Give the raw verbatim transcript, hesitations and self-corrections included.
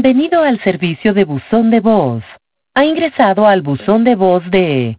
Bienvenido al servicio de buzón de voz. Ha ingresado al buzón de voz de